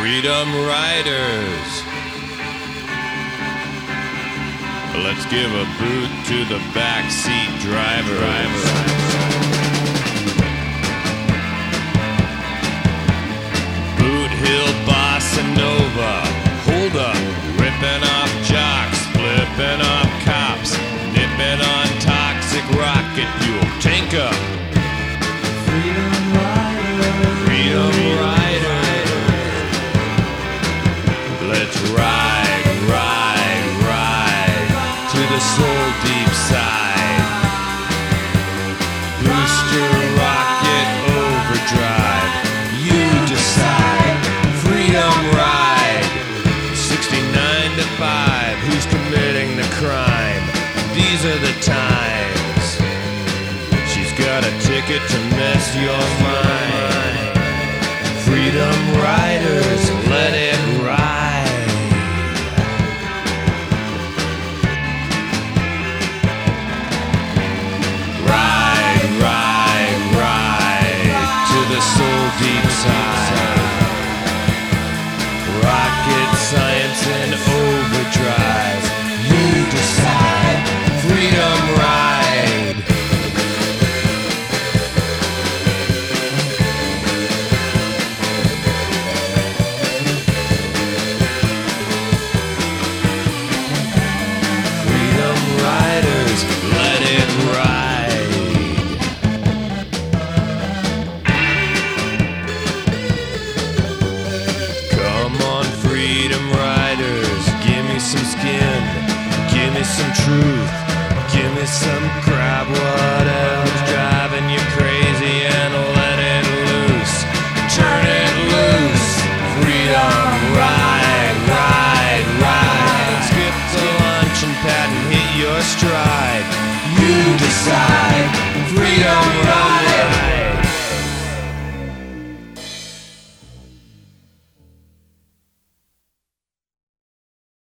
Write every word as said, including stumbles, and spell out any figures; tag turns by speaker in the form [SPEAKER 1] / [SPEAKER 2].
[SPEAKER 1] Freedom Riders. Let's give a boot to the backseat driver. Boot Hill Bossa Nova. Hold up, ripping off jocks, flipping off cops, nipping on toxic rocket fuel. Tank up. Freedom Riders. Freedom Riders. Let's ride, ride, ride to the soul deep side. Booster rocket overdrive. You decide. Freedom ride. sixty-nine to five. Who's committing the crime? These are the times. She's got a ticket to mess your mind. Freedom Riders, let it ride. Ride, ride, ride to the soul deep side. Rocket science in overdrive. You decide. Freedom ride. Freedom Riders, let it ride. Come on, Freedom Riders, give me some skin, give me some truth, give me some crap. What else driving you crazy? And let it loose, turn it loose. Freedom, ride, ride, ride. Skip the lunch and pad and hit your stride. You decide. Freedom, ride.